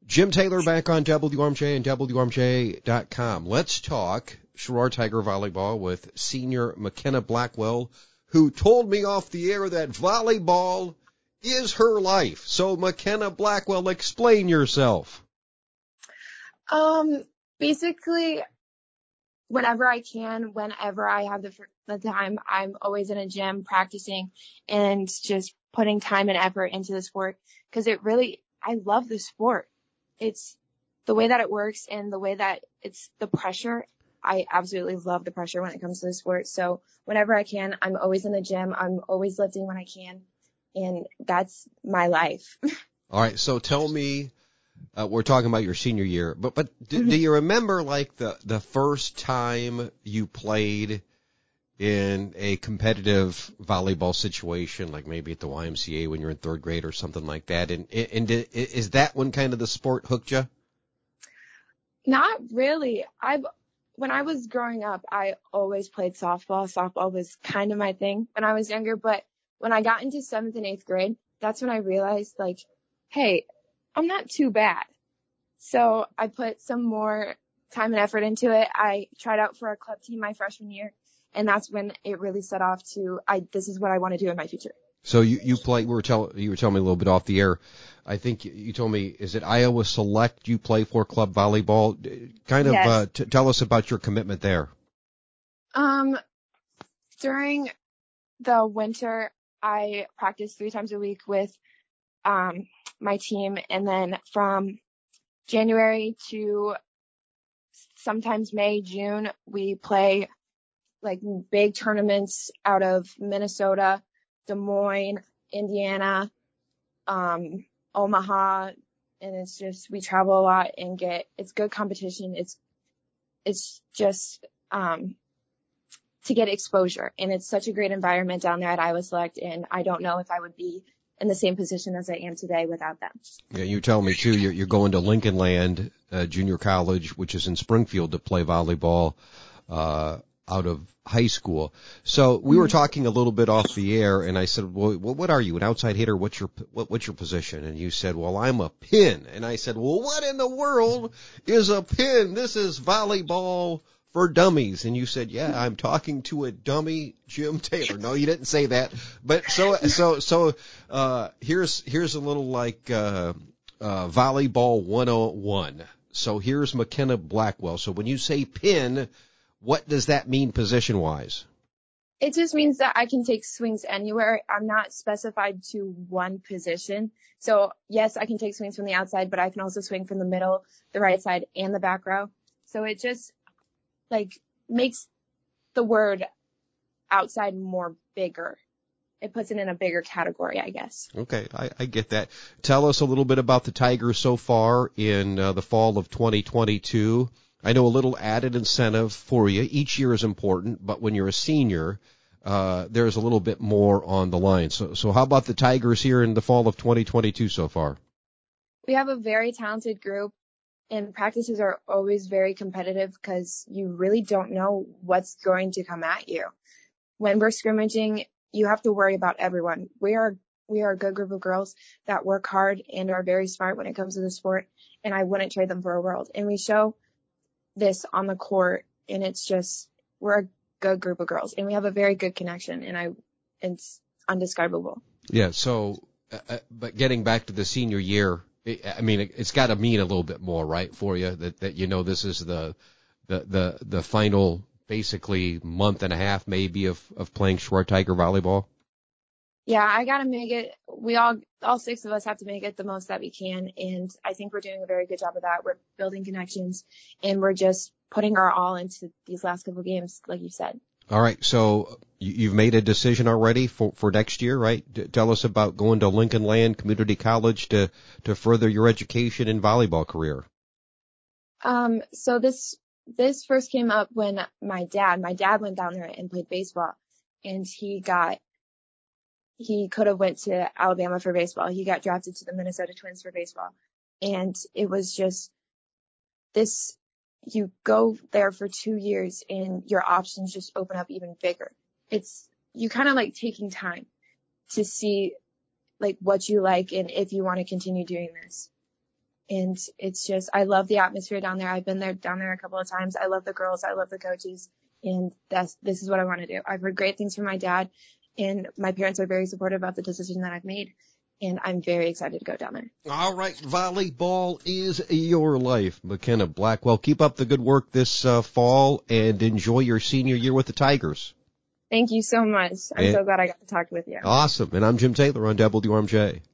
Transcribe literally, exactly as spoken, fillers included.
Jim Taylor back on W R M J and W R M J dot com. Let's talk Sherrard Tiger volleyball with senior McKenna Blackwell, who told me off the air that volleyball is her life. So, McKenna Blackwell, explain yourself. Um, basically, whenever I can, whenever I have the, the time, I'm always in a gym practicing and just putting time and effort into the sport because it really, I love the sport. It's the way that it works and the way that it's the pressure. I absolutely love the pressure when it comes to the sport. So whenever I can, I'm always in the gym. I'm always lifting when I can. And that's my life. All right. So tell me, uh, we're talking about your senior year, but, but do, mm-hmm. do you remember like the, the first time you played in a competitive volleyball situation, like maybe at the Y M C A when you're in third grade or something like that? And, and is that when kind of the sport hooked you? Not really. I've, when I was growing up, I always played softball. Softball was kind of my thing when I was younger, but when I got into seventh and eighth grade, that's when I realized like, hey, I'm not too bad. So I put some more time and effort into it. I tried out for a club team my freshman year. And that's when it really set off to, I, this is what I want to do in my future. So you, you play, we were tell, you were telling me a little bit off the air. I think you, you told me, is it Iowa Select you play for club volleyball? Kind of, yes. uh, t- tell us about your commitment there. Um, during the winter, I practice three times a week with, um, my team. And then from January to sometimes May, June, we play like big tournaments out of Minnesota, Des Moines, Indiana, um, Omaha, and it's just, we travel a lot and get, it's good competition. It's, it's just, um, to get exposure. And it's such a great environment down there at Iowa Select. And I don't know if I would be in the same position as I am today without them. Yeah, you tell me too, you're, you're going to Lincoln Land, uh, Junior College, which is in Springfield, to play volleyball, uh, out of high school. So we were talking a little bit off the air, and I said, well, what are you, an outside hitter? What's your, what, what's your position? And you said, well, I'm a pin. And I said, well, what in the world is a pin? This is volleyball for dummies. And you said, yeah, I'm talking to a dummy, Jim Taylor. No, you didn't say that. But so, so, so, uh, here's, here's a little like, uh, uh, volleyball one oh one. So here's McKenna Blackwell. So when you say pin, what does that mean position-wise? It just means that I can take swings anywhere. I'm not specified to one position. So, yes, I can take swings from the outside, but I can also swing from the middle, the right side, and the back row. So it just, like, makes the word outside more bigger. It puts it in a bigger category, I guess. Okay, I, I get that. Tell us a little bit about the Tigers so far in uh, the fall of twenty twenty-two. I know a little added incentive for you. Each year is important, but when you're a senior, uh, there's a little bit more on the line. So, so how about the Tigers here in the fall of twenty twenty-two so far? We have a very talented group, and practices are always very competitive because you really don't know what's going to come at you. When we're scrimmaging, you have to worry about everyone. We are, we are a good group of girls that work hard and are very smart when it comes to the sport, and I wouldn't trade them for a world. And we show this on the court, and it's just, we're a good group of girls, and we have a very good connection, and I, it's undescribable. Yeah. So, uh, but getting back to the senior year, it, I mean, it, it's got to mean a little bit more, right, for you that, that, you know, this is the, the, the, the final basically month and a half maybe of, of playing Sherrard Tiger volleyball. Yeah, I got to make it. We all, all six of us have to make it the most that we can. And I think we're doing a very good job of that. We're building connections, and we're just putting our all into these last couple of games, like you said. All right. So you've made a decision already for, for next year, right? D- tell us about going to Lincoln Land Community College to, to further your education and volleyball career. Um, so this, this first came up when my dad, my dad went down there and played baseball, and he got, he could have went to Alabama for baseball. He got drafted to the Minnesota Twins for baseball. And it was just this, you go there for two years and your options just open up even bigger. It's, you kind of like taking time to see like what you like and if you want to continue doing this. And it's just, I love the atmosphere down there. I've been there down there a couple of times. I love the girls. I love the coaches. And that's, this is what I want to do. I've heard great things from my dad, and my parents are very supportive about the decision that I've made. And I'm very excited to go down there. All right. Volleyball is your life. McKenna Blackwell, keep up the good work this uh, fall and enjoy your senior year with the Tigers. Thank you so much. I'm and, so glad I got to talk with you. Awesome. And I'm Jim Taylor on W R M J.